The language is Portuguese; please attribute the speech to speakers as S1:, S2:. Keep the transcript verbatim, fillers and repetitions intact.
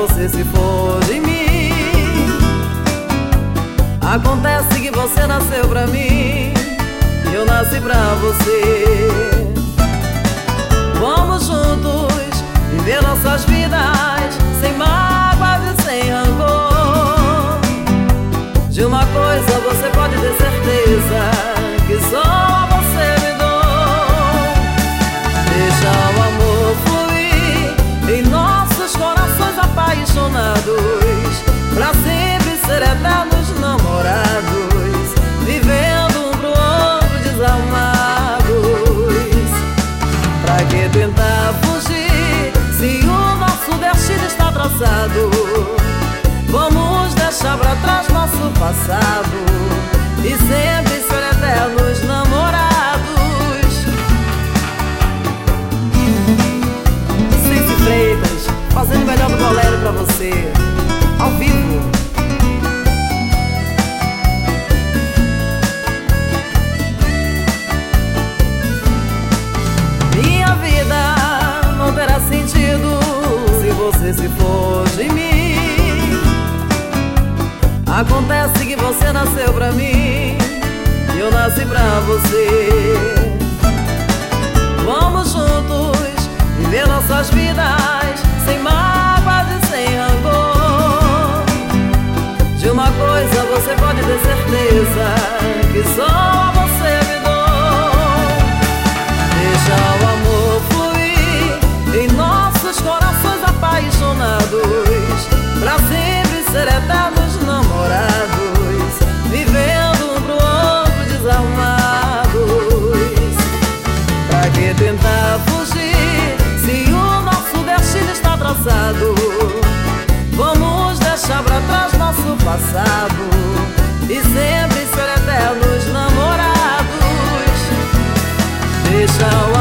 S1: você se for de mim. Acontece que você nasceu pra mim e eu nasci pra você. Vamos juntos viver nossas vidas sem mágoas e sem rancor. De uma coisa você pode ter certeza, que só você me dou. Deixa o amor fluir em nossos corações apaixonados, pra sempre ser eternos namorados, vivendo um pro outro desalmados. Pra que tentar fugir se o nosso destino está traçado? Vamos deixar pra trás nosso passado e sempre ser eternos namorados. Cici Freitas, fazendo o melhor do bolero pra você, ao vivo. Minha vida não terá sentido se você se for de mim. Acontece que você nasceu pra mim e eu nasci pra você. Vamos juntos viver nossas vidas sem mágoas e sem rancor. De uma coisa você pode ter certeza, que só você me dou. Deixa o amor fluir em nossos corações apaixonados, pra sempre ser eternos namorados, vivendo um pro outro desalmados. Pra que tentar fugir se o nosso destino está traçado? Vamos deixar pra trás nosso passado e sempre ser eternos namorados. Deixa o